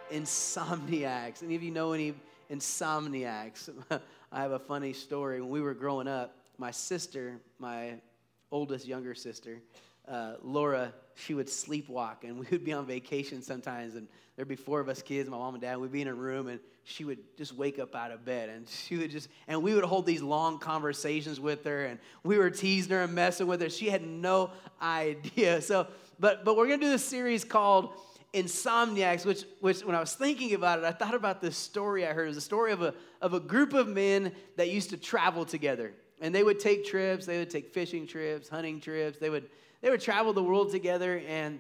insomniacs. Any of you know any insomniacs? I have a funny story. When we were growing up, my sister, my oldest younger sister, Laura, she would sleepwalk, and we would be on vacation sometimes, and there'd be four of us kids, my mom and dad, we'd be in a room, and she would just wake up out of bed, and we would hold these long conversations with her, and we were teasing her and messing with her. She had no idea. But we're going to do this series called Insomniacs, which when I was thinking about it, I thought about this story I heard. It was a story of a group of men that used to travel together, and they would take trips. They would take fishing trips, hunting trips. They would travel the world together, and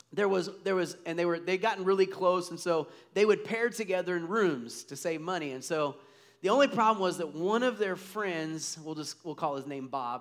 they'd gotten really close, and so they would pair together in rooms to save money. And so the only problem was that one of their friends, we'll call his name Bob,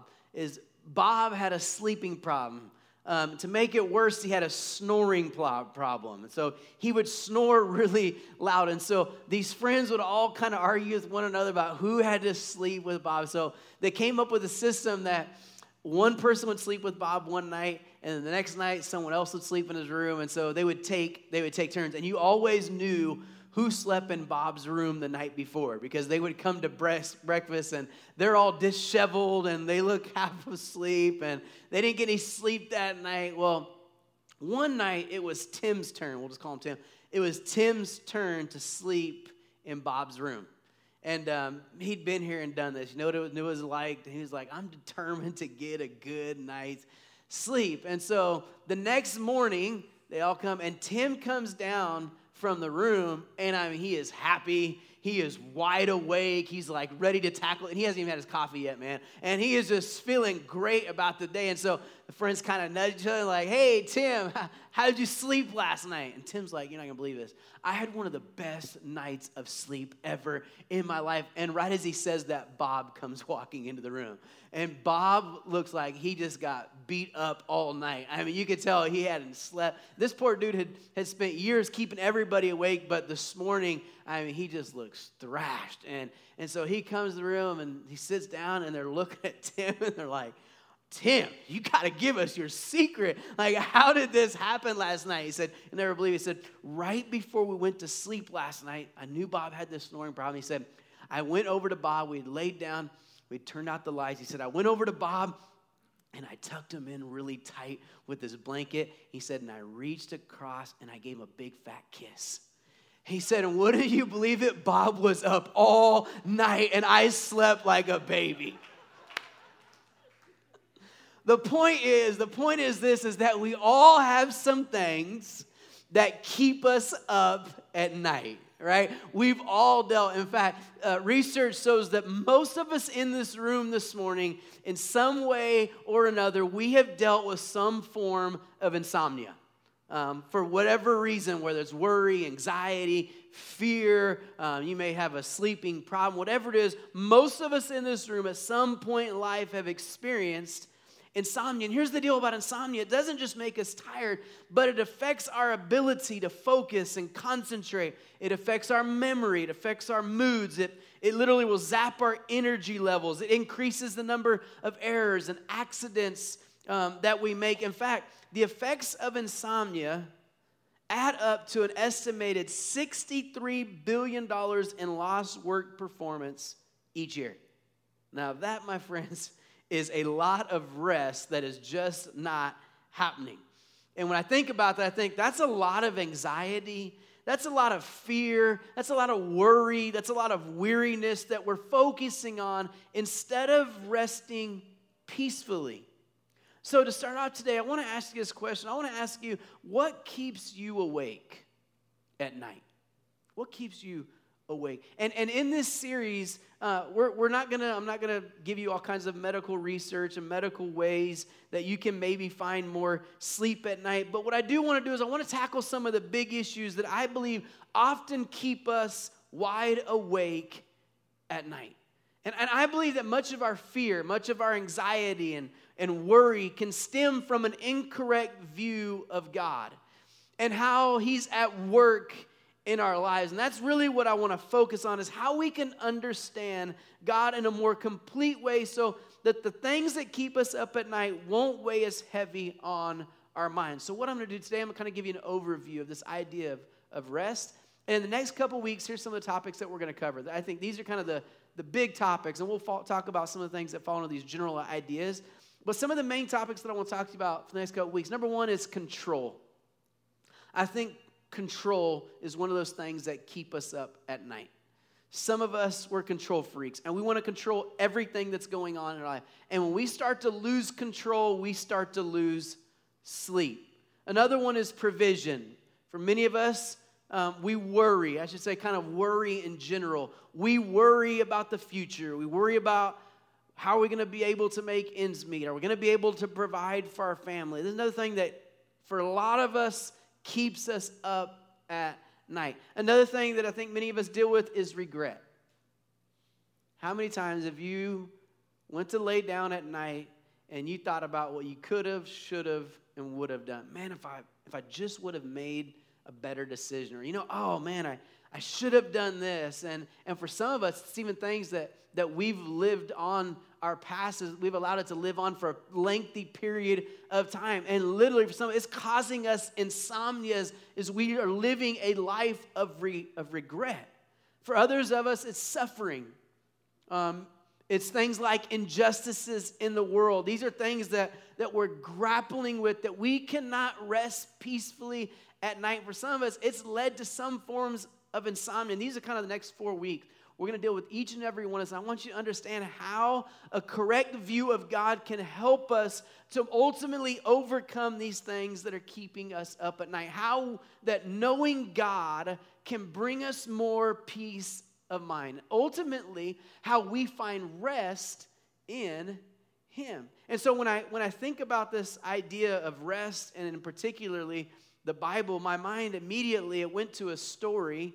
had a sleeping problem. To make it worse, he had a snoring problem. And so he would snore really loud. And so these friends would all kind of argue with one another about who had to sleep with Bob. So they came up with a system that one person would sleep with Bob one night, and then the next night someone else would sleep in his room. And so they would take turns. And you always knew who slept in Bob's room the night before, because they would come to breakfast and they're all disheveled and they look half asleep and they didn't get any sleep that night. Well, one night it was Tim's turn. We'll just call him Tim. It was Tim's turn to sleep in Bob's room. And he'd been here and done this. You know what it was like? He was like, I'm determined to get a good night's sleep. And so the next morning, they all come, and Tim comes down from the room, and he is happy. He is wide awake. He's like ready to tackle it. And he hasn't even had his coffee yet, man. And he is just feeling great about the day. And so the friends kind of nudge each other like, hey, Tim, how did you sleep last night? And Tim's like, you're not going to believe this. I had one of the best nights of sleep ever in my life. And right as he says that, Bob comes walking into the room. And Bob looks like he just got beat up all night. I mean, you could tell he hadn't slept. This poor dude had spent years keeping everybody awake, but this morning, he just looks thrashed. And so he comes to the room, and he sits down, and they're looking at Tim, and they're like, Tim, you got to give us your secret. Like, how did this happen last night? He said, I never believe it. He said, right before we went to sleep last night, I knew Bob had this snoring problem. He said, I went over to Bob. We laid down. We turned out the lights. He said, I went over to Bob, and I tucked him in really tight with his blanket. He said, and I reached across, and I gave him a big fat kiss. He said, and wouldn't you believe it? Bob was up all night, and I slept like a baby. The point is that we all have some things that keep us up at night, right? We've all dealt. In fact, research shows that most of us in this room this morning, in some way or another, we have dealt with some form of insomnia. For whatever reason, whether it's worry, anxiety, fear, you may have a sleeping problem, whatever it is, most of us in this room at some point in life have experienced insomnia. And here's the deal about insomnia. It doesn't just make us tired, but it affects our ability to focus and concentrate. It affects our memory. It affects our moods. It literally will zap our energy levels. It increases the number of errors and accidents that we make. In fact, the effects of insomnia add up to an estimated $63 billion in lost work performance each year. Now that, my friends, is a lot of rest that is just not happening. And when I think about that, I think that's a lot of anxiety, that's a lot of fear, that's a lot of worry, that's a lot of weariness that we're focusing on instead of resting peacefully. So to start out today, I want to ask you this question. I want to ask you, what keeps you awake at night? What keeps you awake? And in this series, I'm not gonna give you all kinds of medical research and medical ways that you can maybe find more sleep at night. But what I do want to do is I want to tackle some of the big issues that I believe often keep us wide awake at night. And I believe that much of our fear, much of our anxiety and worry can stem from an incorrect view of God and how He's at work in our lives. And that's really what I want to focus on, is how we can understand God in a more complete way so that the things that keep us up at night won't weigh as heavy on our minds. So what I'm going to do today, I'm going to kind of give you an overview of this idea of rest And in the next couple weeks, here's some of the topics that we're going to cover. I think these are kind of the big topics, and we'll talk about some of the things that fall into these general ideas. But some of the main topics that I want to talk to you about for the next couple weeks, number one is control. I think control is one of those things that keep us up at night. Some of us, we're control freaks, and we want to control everything that's going on in our life. And when we start to lose control, we start to lose sleep. Another one is provision. For many of us, we worry. I should say kind of worry in general. We worry about the future. We worry about how are we going to be able to make ends meet? Are we going to be able to provide for our family? There's another thing that for a lot of us keeps us up at night. Another thing that I think many of us deal with is regret. How many times have you went to lay down at night and you thought about what you could have, should have, and would have done? Man, if I just would have made a better decision. Or, oh man, I should have done this. And for some of us, it's even things that we've lived on our past, we've allowed it to live on for a lengthy period of time. And literally for some, it's causing us insomnia as we are living a life of regret. For others of us, it's suffering. It's things like injustices in the world. These are things that we're grappling with, that we cannot rest peacefully at night. For some of us, it's led to some forms of insomnia. And these are kind of the next 4 weeks. We're going to deal with each and every one of us. I want you to understand how a correct view of God can help us to ultimately overcome these things that are keeping us up at night. How that knowing God can bring us more peace of mind. Ultimately, how we find rest in Him. And so when I think about this idea of rest, and in particularly the Bible, my mind immediately it went to a story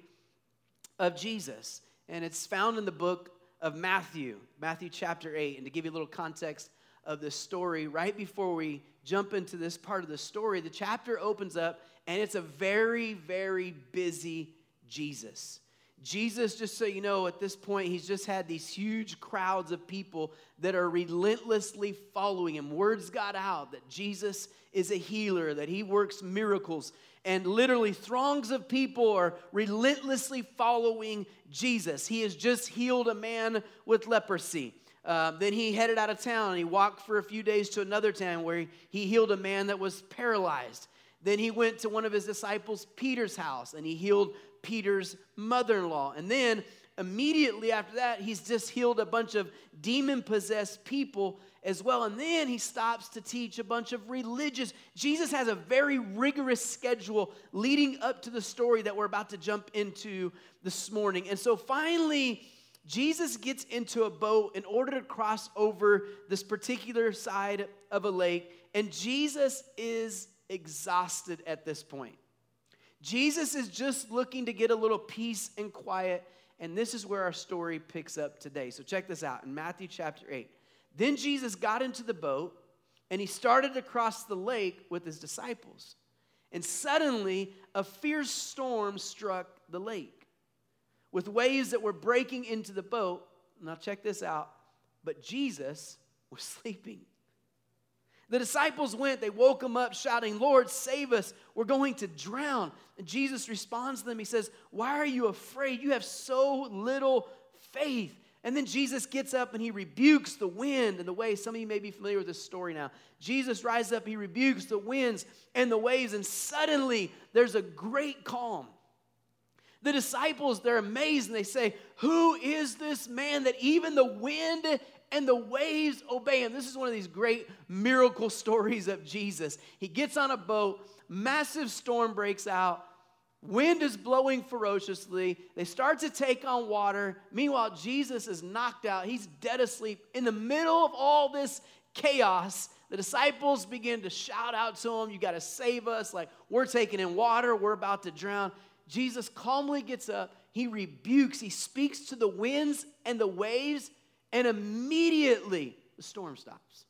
of Jesus. And it's found in the book of Matthew chapter 8. And to give you a little context of this story, right before we jump into this part of the story, the chapter opens up, and it's a very, very busy Jesus. Jesus, just so you know, at this point, he's just had these huge crowds of people that are relentlessly following him. Words got out that Jesus is a healer, that he works miracles. And literally throngs of people are relentlessly following Jesus. He has just healed a man with leprosy. Then he headed out of town and he walked for a few days to another town where he healed a man that was paralyzed. Then he went to one of his disciples, Peter's house, and he healed Peter's mother-in-law. And then immediately after that, he's just healed a bunch of demon-possessed people as well. And then he stops to teach a bunch of religious. Jesus has a very rigorous schedule leading up to the story that we're about to jump into this morning. And so finally, Jesus gets into a boat in order to cross over this particular side of a lake. And Jesus is exhausted at this point. Jesus is just looking to get a little peace and quiet. And this is where our story picks up today. So check this out in Matthew chapter 8. Then Jesus got into the boat, and he started to cross the lake with his disciples. And suddenly, a fierce storm struck the lake, with waves that were breaking into the boat. Now check this out. But Jesus was sleeping. The disciples went, they woke him up shouting, "Lord, save us, we're going to drown." And Jesus responds to them, he says, "Why are you afraid? You have so little faith." And then Jesus gets up and he rebukes the wind and the waves. Some of you may be familiar with this story now. Jesus rises up, he rebukes the winds and the waves, and suddenly there's a great calm. The disciples, they're amazed and they say, "Who is this man that even the wind and the waves obey him?" This is one of these great miracle stories of Jesus. He gets on a boat, massive storm breaks out, wind is blowing ferociously. They start to take on water. Meanwhile, Jesus is knocked out. He's dead asleep. In the middle of all this chaos, the disciples begin to shout out to him, "You got to save us. Like, we're taking in water. We're about to drown." Jesus calmly gets up. He rebukes. He speaks to the winds and the waves, and immediately the storm stops.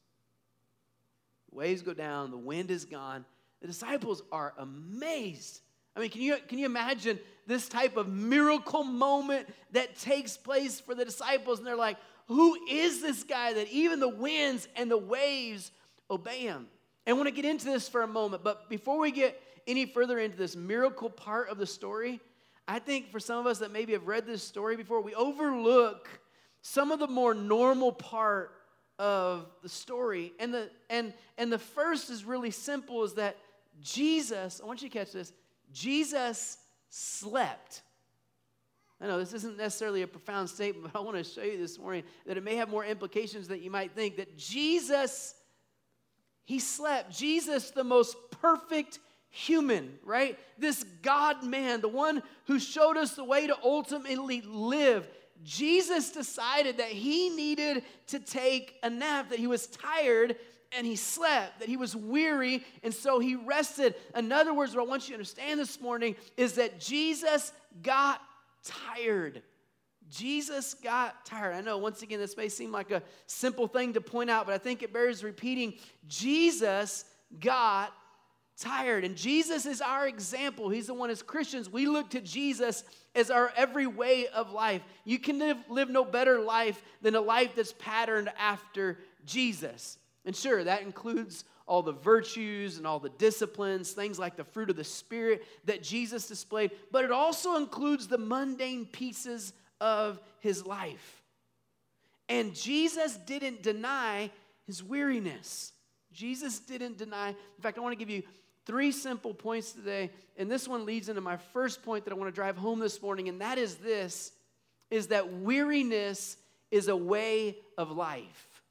The waves go down. The wind is gone. The disciples are amazed. I mean, can you imagine this type of miracle moment that takes place for the disciples? And they're like, "Who is this guy that even the winds and the waves obey him?" And I want to get into this for a moment. But before we get any further into this miracle part of the story, I think for some of us that maybe have read this story before, we overlook some of the more normal part of the story. And the first is really simple, is that Jesus, I want you to catch this, Jesus slept. I know this isn't necessarily a profound statement, but I want to show you this morning that it may have more implications than you might think, that Jesus, he slept. Jesus, the most perfect human, right? This God-man, the one who showed us the way to ultimately live. Jesus decided that he needed to take a nap, that he was tired and he slept, that he was weary, and so he rested. In other words, what I want you to understand this morning is that Jesus got tired. Jesus got tired. I know, once again, this may seem like a simple thing to point out, but I think it bears repeating. Jesus got tired. And Jesus is our example. He's the one, as Christians, we look to Jesus as our every way of life. You can live no better life than a life that's patterned after Jesus. And sure, that includes all the virtues and all the disciplines, things like the fruit of the Spirit that Jesus displayed, but it also includes the mundane pieces of his life. And Jesus didn't deny his weariness. Jesus didn't deny. In fact, I want to give you 3 simple points today, and this one leads into my first point that I want to drive home this morning, and that is this, is that weariness is a way of life.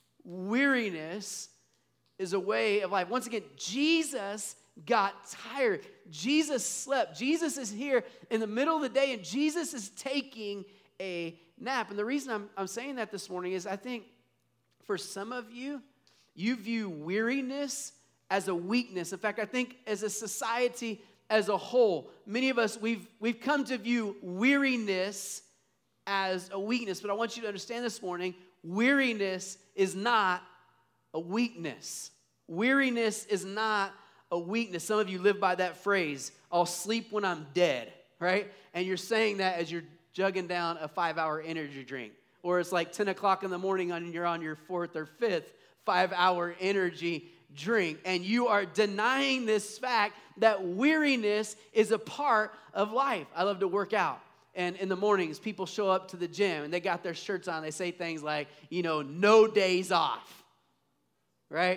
Weariness is a way of life. Once again, Jesus got tired. Jesus slept. Jesus is here in the middle of the day, and Jesus is taking a nap. And the reason I'm saying that this morning is I think for some of you, you view weariness as a weakness. In fact, I think as a society as a whole, many of us, we've come to view weariness as a weakness. But I want you to understand this morning, weariness is not a weakness. Weariness is not a weakness. Some of you live by that phrase, I'll sleep when I'm dead, right? And you're saying that as you're jugging down a 5-hour energy drink. Or it's like 10 o'clock in the morning and you're on your 4th or 5th 5-hour energy drink. And you are denying this fact that weariness is a part of life. I love to work out. And in the mornings, people show up to the gym and they got their shirts on. They say things like, no days off, right?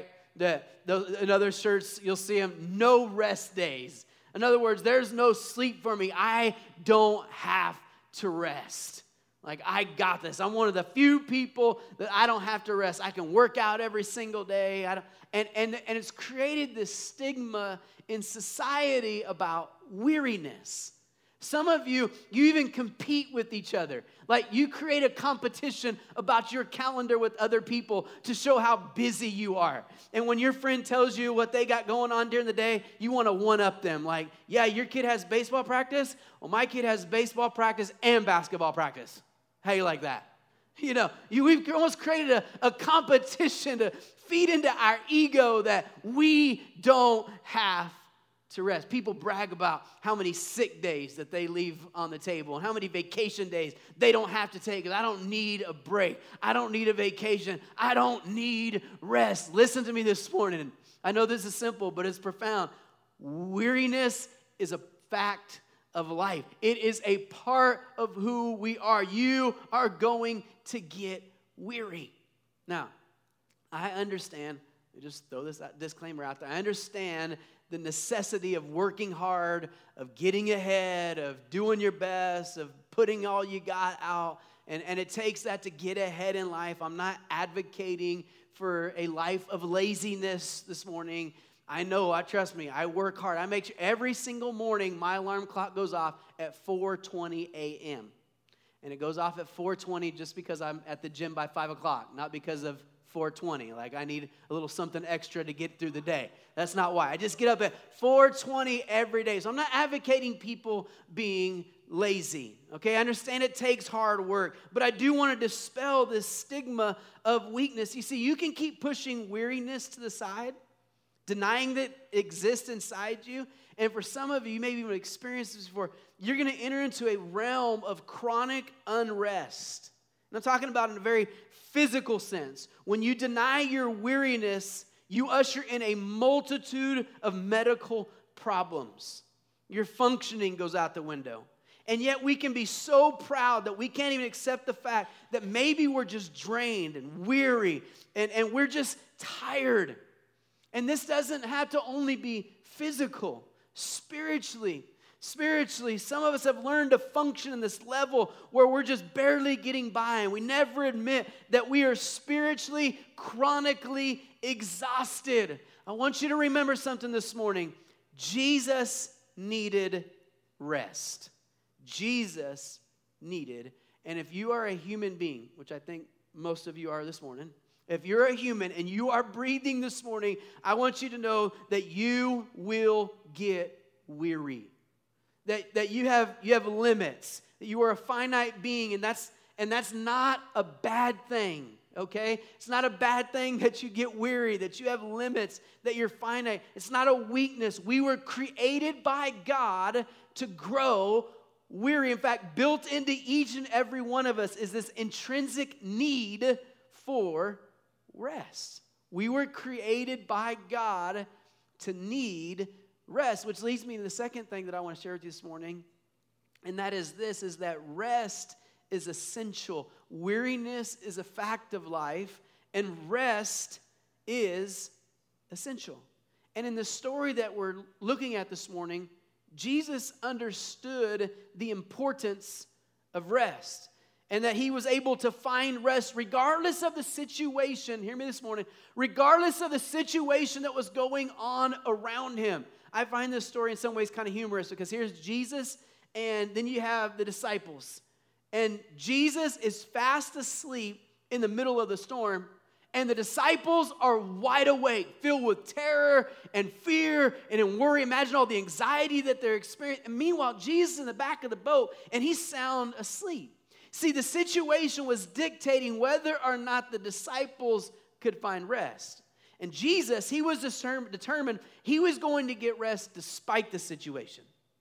In other shirts, you'll see them, no rest days. In other words, there's no sleep for me. I don't have to rest. Like, I got this. I'm one of the few people that I don't have to rest. I can work out every single day. And it's created this stigma in society about weariness. Some of you even compete with each other. Like, you create a competition about your calendar with other people to show how busy you are. And when your friend tells you what they got going on during the day, you want to one-up them. Like, yeah, your kid has baseball practice. Well, my kid has baseball practice and basketball practice. How you like that? We've almost created a competition to feed into our ego that we don't have to rest. People brag about how many sick days that they leave on the table and how many vacation days they don't have to take. I don't need a break. I don't need a vacation. I don't need rest. Listen to me this morning. I know this is simple, but it's profound. Weariness is a fact of life. It is a part of who we are. You are going to get weary. Now, I understand, just throw this disclaimer out there. I understand the necessity of working hard, of getting ahead, of doing your best, of putting all you got out. And it takes that to get ahead in life. I'm not advocating for a life of laziness this morning. I know, trust me, I work hard. I make sure every single morning my alarm clock goes off at 4:20 a.m. And it goes off at 4:20 just because I'm at the gym by 5 o'clock, not because of 4:20. Like, I need a little something extra to get through the day. That's not why. I just get up at 4:20 every day. So I'm not advocating people being lazy. Okay, I understand it takes hard work, but I do want to dispel this stigma of weakness. You see, you can keep pushing weariness to the side, denying that it exists inside you. And for some of you, you maybe even experienced this before, you're going to enter into a realm of chronic unrest. And I'm talking about in a very physical sense. When you deny your weariness, you usher in a multitude of medical problems. Your functioning goes out the window. And yet we can be so proud that we can't even accept the fact that maybe we're just drained and weary and we're just tired. And this doesn't have to only be physical. Spiritually, some of us have learned to function in this level where we're just barely getting by, and we never admit that we are spiritually, chronically exhausted. I want you to remember something this morning. Jesus needed rest. Jesus needed, and if you are a human being, which I think most of you are this morning, if you're a human and you are breathing this morning, I want you to know that you will get weary. That you have limits, that you are a finite being, and that's not a bad thing, okay? It's not a bad thing that you get weary, that you have limits, that you're finite. It's not a weakness. We were created by God to grow weary. In fact, built into each and every one of us is this intrinsic need for rest. We were created by God to need rest, which leads me to the second thing that I want to share with you this morning, and that is this, is that rest is essential. Weariness is a fact of life, and rest is essential. And in the story that we're looking at this morning, Jesus understood the importance of rest, and that he was able to find rest regardless of the situation, hear me this morning, regardless of the situation that was going on around him. I find this story in some ways kind of humorous because here's Jesus, and then you have the disciples. And Jesus is fast asleep in the middle of the storm, and the disciples are wide awake, filled with terror and fear and in worry. Imagine all the anxiety that they're experiencing. And meanwhile, Jesus is in the back of the boat, and he's sound asleep. See, the situation was dictating whether or not the disciples could find rest. And Jesus, he was determined he was going to get rest despite the situation.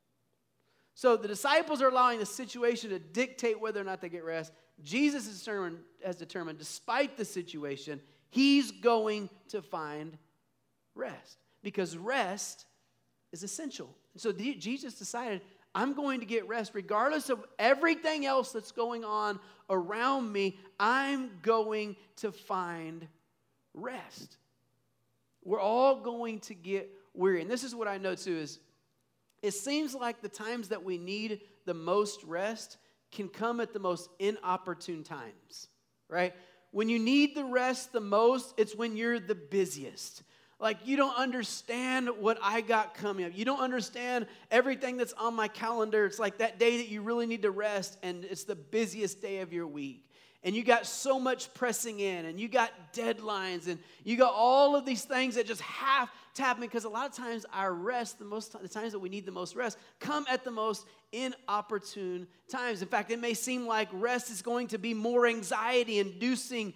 So the disciples are allowing the situation to dictate whether or not they get rest. Jesus is determined, despite the situation, he's going to find rest. Because rest is essential. And so Jesus decided, I'm going to get rest regardless of everything else that's going on around me. I'm going to find rest. We're all going to get weary. And this is what I know too, is it seems like the times that we need the most rest can come at the most inopportune times, right? When you need the rest the most, it's when you're the busiest. Like, you don't understand what I got coming up. You don't understand everything that's on my calendar. It's like that day that you really need to rest, and it's the busiest day of your week. And you got so much pressing in, and you got deadlines, and you got all of these things that just have to happen, because a lot of times our rest, the times that we need the most rest, come at the most inopportune times. In fact, it may seem like rest is going to be more anxiety-inducing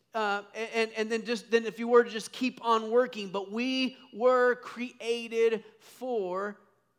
and then if you were to just keep on working. But we were created for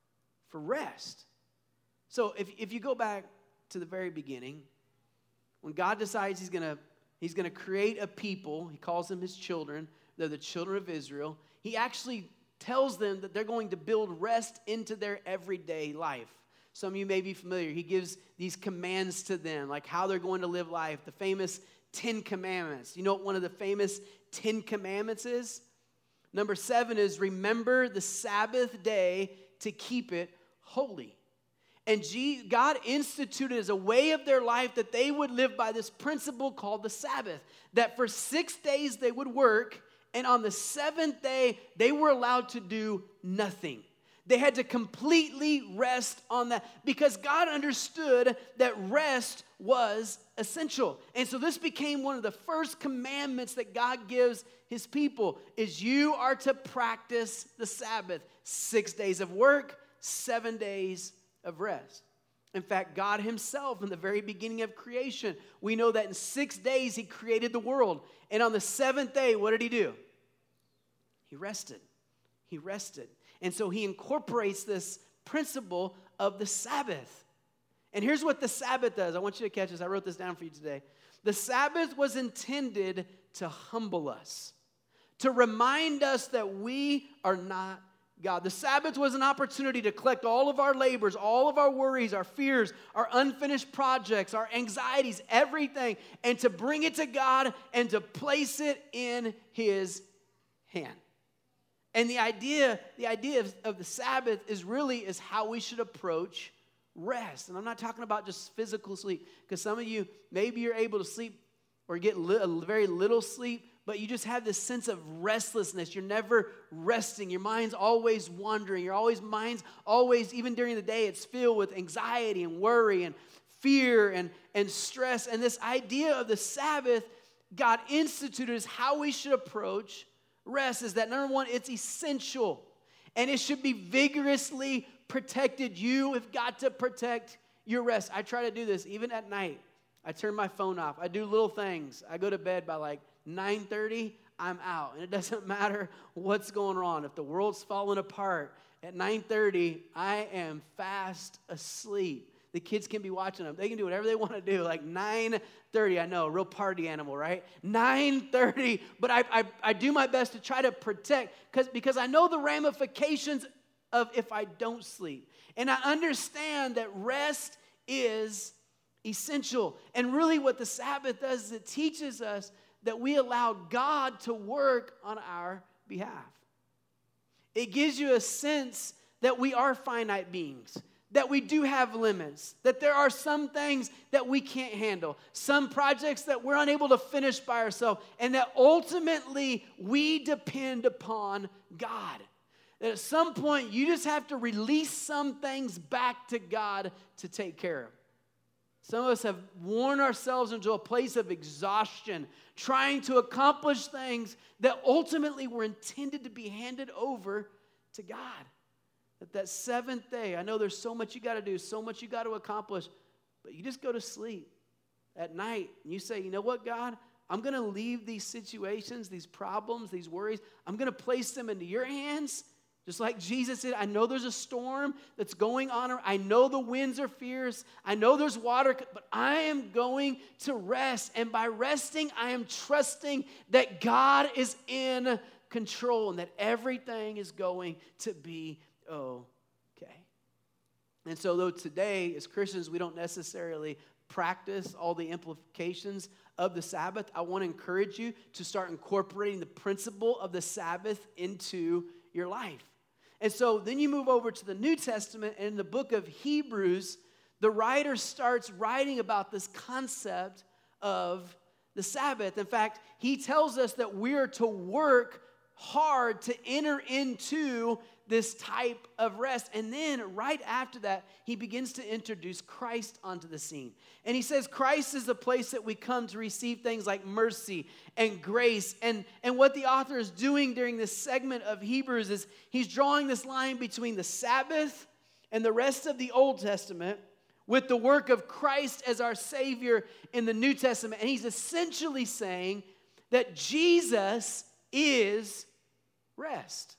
rest. So if you go back to the very beginning, when God decides he's gonna create a people, he calls them his children. They're the children of Israel. He actually tells them that they're going to build rest into their everyday life. Some of you may be familiar. He gives these commands to them, like how they're going to live life. The famous 10 Commandments. You know what one of the famous 10 Commandments is? Number 7 is remember the Sabbath day to keep it holy. And God instituted as a way of their life that they would live by this principle called the Sabbath. That for 6 days they would work, and on the 7th day they were allowed to do nothing. They had to completely rest on that because God understood that rest was essential. And so this became one of the first commandments that God gives his people, is you are to practice the Sabbath. 6 days of work, 7 days of rest. In fact, God himself, in the very beginning of creation, we know that in 6 days he created the world. And on the 7th day, what did he do? He rested. He rested. And so he incorporates this principle of the Sabbath. And here's what the Sabbath does. I want you to catch this. I wrote this down for you today. The Sabbath was intended to humble us, to remind us that we are not God. The Sabbath was an opportunity to collect all of our labors, all of our worries, our fears, our unfinished projects, our anxieties, everything, and to bring it to God and to place it in His hand. And the idea of the Sabbath is how we should approach rest. And I'm not talking about just physical sleep, because some of you, maybe you're able to sleep or get very little sleep, but you just have this sense of restlessness. You're never resting. Your mind's always wandering. Mind's always, even during the day, it's filled with anxiety and worry and fear and stress. And this idea of the Sabbath God instituted is how we should approach rest, is that number one, it's essential. And it should be vigorously protected. You have got to protect your rest. I try to do this even at night. I turn my phone off. I do little things. I go to bed by like 9:30, I'm out. And it doesn't matter what's going on. If the world's falling apart, at 9:30, I am fast asleep. The kids can be watching them. They can do whatever they want to do. Like 9:30, I know, a real party animal, right? 9:30, but I do my best to try to protect, because I know the ramifications of if I don't sleep. And I understand that rest is essential. And really what the Sabbath does is it teaches us that we allow God to work on our behalf. It gives you a sense that we are finite beings, that we do have limits, that there are some things that we can't handle, some projects that we're unable to finish by ourselves, and that ultimately we depend upon God. That at some point you just have to release some things back to God to take care of. Some of us have worn ourselves into a place of exhaustion, trying to accomplish things that ultimately were intended to be handed over to God. That seventh day, I know there's so much you got to do, so much you got to accomplish, but you just go to sleep at night and you say, you know what, God? I'm going to leave these situations, these problems, these worries, I'm going to place them into your hands. Just like Jesus said, I know there's a storm that's going on. I know the winds are fierce. I know there's water, but I am going to rest. And by resting, I am trusting that God is in control and that everything is going to be okay. And so though today, as Christians, we don't necessarily practice all the implications of the Sabbath, I want to encourage you to start incorporating the principle of the Sabbath into your life. And so then you move over to the New Testament, and in the book of Hebrews, the writer starts writing about this concept of the Sabbath. In fact, he tells us that we are to work hard to enter into this type of rest. And then right after that, he begins to introduce Christ onto the scene. And he says Christ is the place that we come to receive things like mercy and grace. And what the author is doing during this segment of Hebrews is he's drawing this line between the Sabbath and the rest of the Old Testament with the work of Christ as our Savior in the New Testament. And he's essentially saying that Jesus is rest.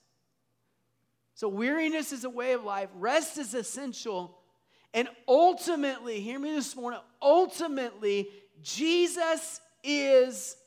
So weariness is a way of life. Rest is essential. And ultimately, hear me this morning, ultimately, Jesus is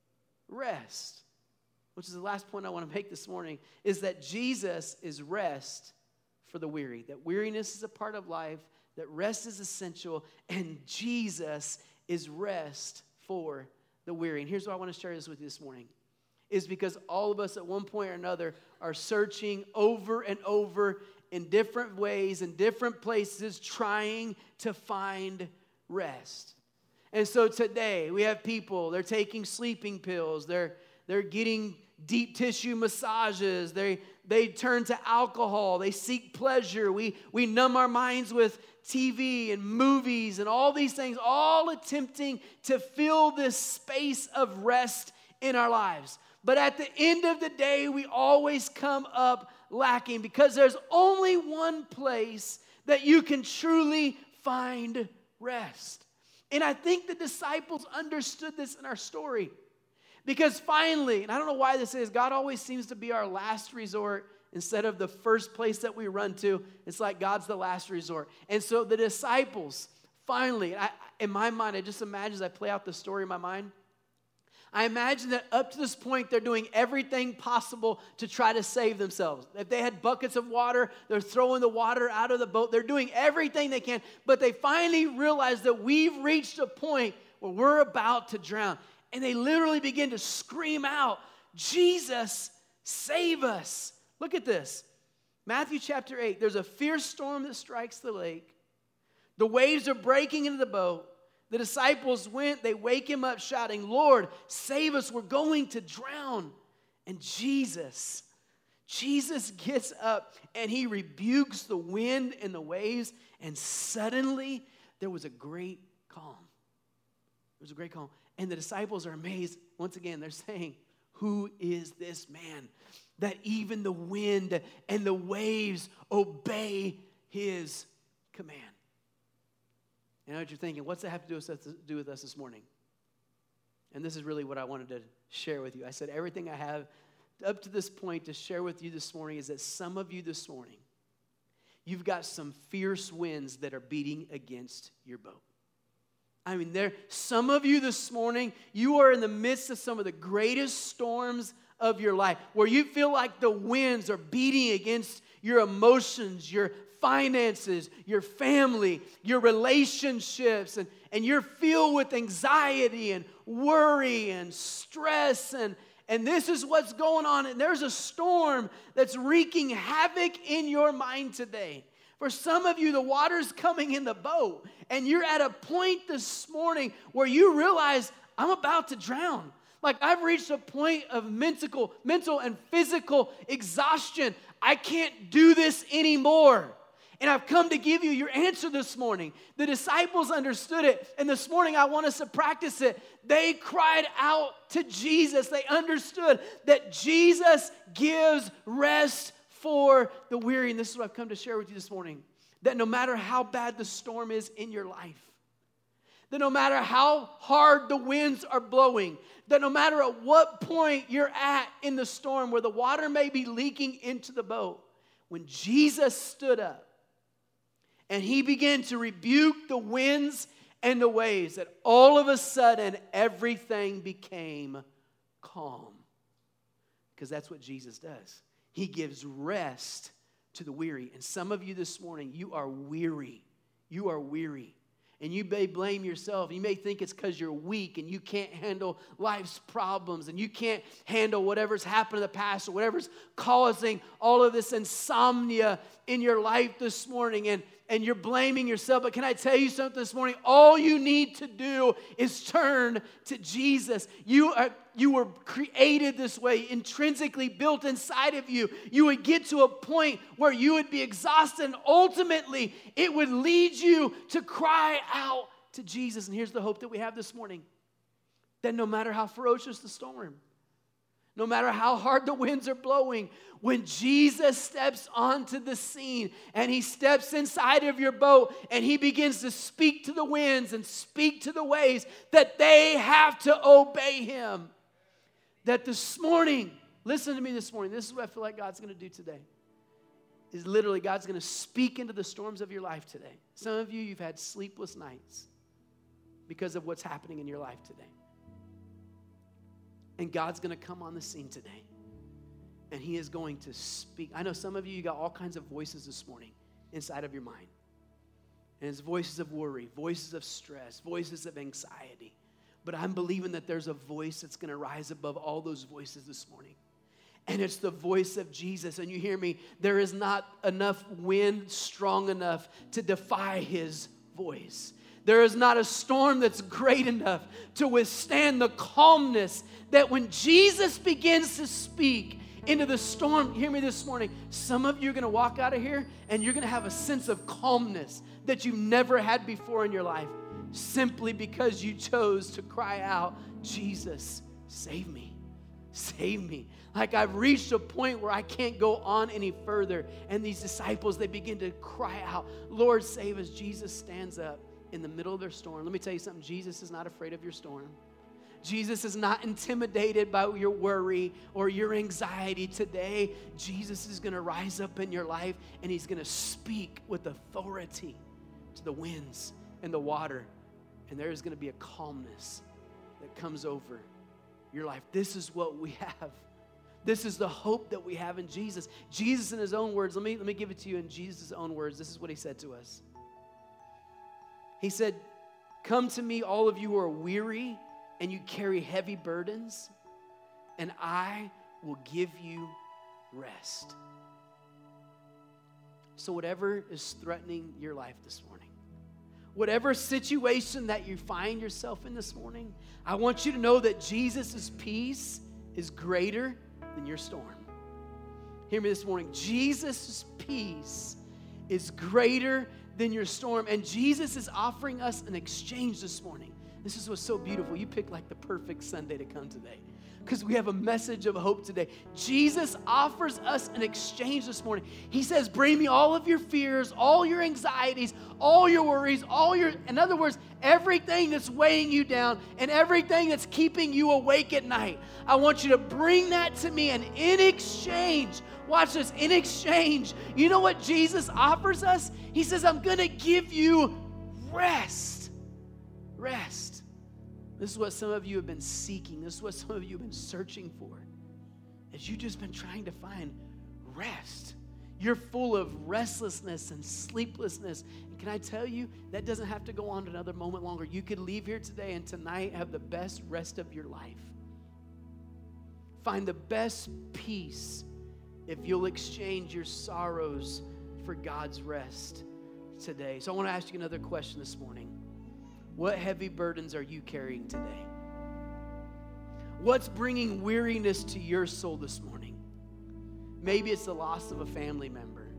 rest. Which is the last point I want to make this morning, is that Jesus is rest for the weary. That weariness is a part of life, that rest is essential, and Jesus is rest for the weary. And here's why I want to share this with you this morning. Is because all of us at one point or another are searching over and over in different ways, in different places, trying to find rest. And so today we have people, they're taking sleeping pills, they're getting deep tissue massages, they turn to alcohol, they seek pleasure, we numb our minds with TV and movies and all these things, all attempting to fill this space of rest in our lives. But at the end of the day, we always come up lacking, because there's only one place that you can truly find rest. And I think the disciples understood this in our story. Because finally, and I don't know why this is, God always seems to be our last resort instead of the first place that we run to. It's like God's the last resort. And so the disciples, finally, in my mind, I just imagine as I play out the story in my mind, I imagine that up to this point, they're doing everything possible to try to save themselves. If they had buckets of water, they're throwing the water out of the boat. They're doing everything they can. But they finally realize that we've reached a point where we're about to drown. And they literally begin to scream out, Jesus, save us. Look at this. Matthew chapter 8, there's a fierce storm that strikes the lake. The waves are breaking into the boat. The disciples went, they wake him up shouting, Lord, save us, we're going to drown. And Jesus gets up and he rebukes the wind and the waves, and suddenly there was a great calm. There was a great calm. And the disciples are amazed. Once again, they're saying, who is this man that even the wind and the waves obey his command? You know what you're thinking, what's that have to do with us this morning? And this is really what I wanted to share with you. I said everything I have up to this point to share with you this morning is that some of you this morning, you've got some fierce winds that are beating against your boat. I mean, some of you this morning, you are in the midst of some of the greatest storms of your life, where you feel like the winds are beating against your emotions, your finances, your family, your relationships, and you're filled with anxiety and worry and stress, and this is what's going on, and there's a storm that's wreaking havoc in your mind today. For some of you, the water's coming in the boat, and you're at a point this morning where you realize, I'm about to drown. Like, I've reached a point of mental and physical exhaustion. I can't do this anymore. And I've come to give you your answer this morning. The disciples understood it, and this morning I want us to practice it. They cried out to Jesus. They understood that Jesus gives rest for the weary. And this is what I've come to share with you this morning. That no matter how bad the storm is in your life, that no matter how hard the winds are blowing, that no matter at what point you're at in the storm where the water may be leaking into the boat, when Jesus stood up and he began to rebuke the winds and the waves, that all of a sudden everything became calm. Because that's what Jesus does. He gives rest to the weary. And some of you this morning, you are weary. You are weary. And you may blame yourself. You may think it's because you're weak and you can't handle life's problems and you can't handle whatever's happened in the past or whatever's causing all of this insomnia in your life this morning. And you're blaming yourself. But can I tell you something this morning? All you need to do is turn to Jesus. You were created this way, intrinsically built inside of you. You would get to a point where you would be exhausted, and ultimately it would lead you to cry out to Jesus. And here's the hope that we have this morning. That no matter how ferocious the storm, no matter how hard the winds are blowing, when Jesus steps onto the scene and he steps inside of your boat and he begins to speak to the winds and speak to the waves, that they have to obey him. That this morning, listen to me this morning, this is what I feel like God's going to do today. Is literally God's going to speak into the storms of your life today. Some of you, you've had sleepless nights because of what's happening in your life today. And God's going to come on the scene today. And he is going to speak. I know some of you got all kinds of voices this morning inside of your mind. And it's voices of worry, voices of stress, voices of anxiety. But I'm believing that there's a voice that's going to rise above all those voices this morning. And it's the voice of Jesus. And you hear me, there is not enough wind strong enough to defy his voice. There is not a storm that's great enough to withstand the calmness that when Jesus begins to speak into the storm, hear me this morning, some of you are going to walk out of here and you're going to have a sense of calmness that you've never had before in your life, simply because you chose to cry out, Jesus, save me. Save me. Like I've reached a point where I can't go on any further. And these disciples, they begin to cry out, Lord, save us. Jesus stands up in the middle of their storm. Let me tell you something. Jesus is not afraid of your storm. Jesus is not intimidated by your worry or your anxiety today. Jesus is going to rise up in your life and he's going to speak with authority to the winds and the water. And there is going to be a calmness that comes over your life. This is what we have. This is the hope that we have in Jesus. Jesus, in his own words, let me give it to you in Jesus' own words. This is what he said to us. He said, "Come to me, all of you who are weary and you carry heavy burdens, and I will give you rest." So whatever is threatening your life this morning, whatever situation that you find yourself in this morning, I want you to know that Jesus' peace is greater than your storm. Hear me this morning. Jesus' peace is greater than your storm. And Jesus is offering us an exchange this morning. This is what's so beautiful. You picked like the perfect Sunday to come today, because we have a message of hope today. Jesus offers us an exchange this morning. He says, bring me all of your fears, all your anxieties, all your worries, in other words, everything that's weighing you down and everything that's keeping you awake at night. I want you to bring that to me, and in exchange, watch this, in exchange, you know what Jesus offers us? He says, I'm going to give you rest. Rest. This is what some of you have been seeking. This is what some of you have been searching for. As you've just been trying to find rest. You're full of restlessness and sleeplessness. And can I tell you, that doesn't have to go on another moment longer. You could leave here today and tonight have the best rest of your life. Find the best peace if you'll exchange your sorrows for God's rest today. So I want to ask you another question this morning. What heavy burdens are you carrying today? What's bringing weariness to your soul this morning? Maybe it's the loss of a family member.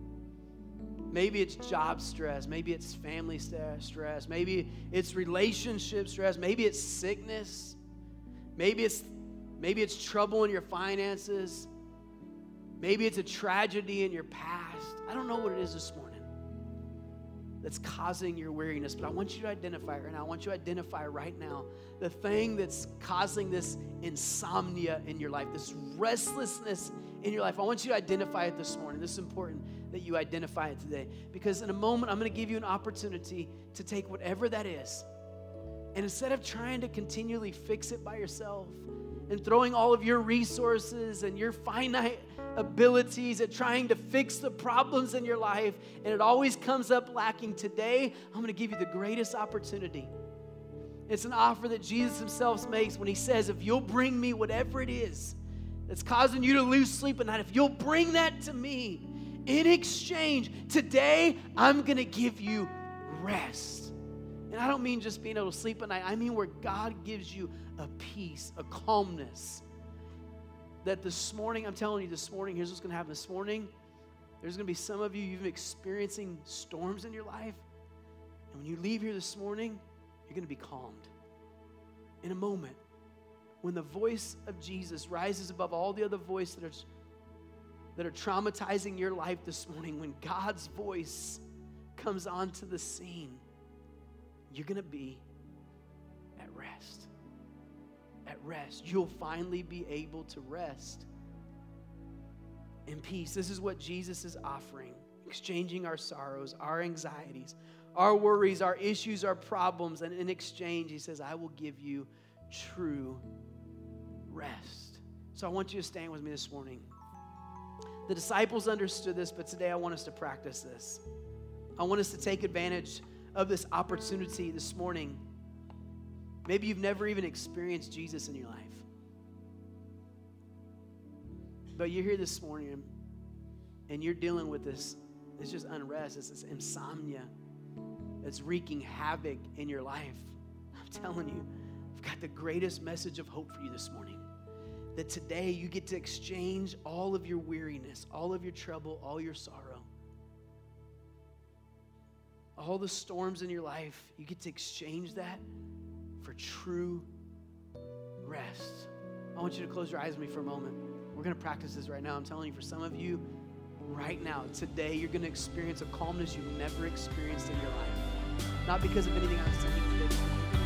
Maybe it's job stress. Maybe it's family stress. Maybe it's relationship stress. Maybe it's sickness. Maybe it's trouble in your finances. Maybe it's a tragedy in your past. I don't know what it is this morning that's causing your weariness, but I want you to identify it right now. I want you to identify right now the thing that's causing this insomnia in your life, this restlessness in your life. I want you to identify it this morning. This is important that you identify it today, because in a moment, I'm going to give you an opportunity to take whatever that is, and instead of trying to continually fix it by yourself and throwing all of your resources and your finite abilities at trying to fix the problems in your life, and it always comes up lacking, today I'm going to give you the greatest opportunity. It's an offer that Jesus himself makes when he says, if you'll bring me whatever it is that's causing you to lose sleep at night, if you'll bring that to me, in exchange, today I'm going to give you rest. And I don't mean just being able to sleep at night. I mean where God gives you a peace, a calmness. That this morning, I'm telling you this morning, here's what's going to happen this morning. There's going to be some of you, you've been experiencing storms in your life. And when you leave here this morning, you're going to be calmed. In a moment, when the voice of Jesus rises above all the other voices that are traumatizing your life this morning, when God's voice comes onto the scene, you're going to be at rest. At rest. You'll finally be able to rest in peace. This is what Jesus is offering, exchanging our sorrows, our anxieties, our worries, our issues, our problems, and in exchange, he says, I will give you true rest. So I want you to stand with me this morning. The disciples understood this, but today I want us to practice this. I want us to take advantage of this opportunity this morning. Maybe you've never even experienced Jesus in your life. But you're here this morning and you're dealing with this. It's just unrest. It's this insomnia that's wreaking havoc in your life. I'm telling you, I've got the greatest message of hope for you this morning. That today you get to exchange all of your weariness, all of your trouble, all your sorrow. All the storms in your life, you get to exchange that for true rest. I want you to close your eyes with me for a moment. We're going to practice this right now. I'm telling you, for some of you, right now, today, you're going to experience a calmness you've never experienced in your life. Not because of anything I'm saying today.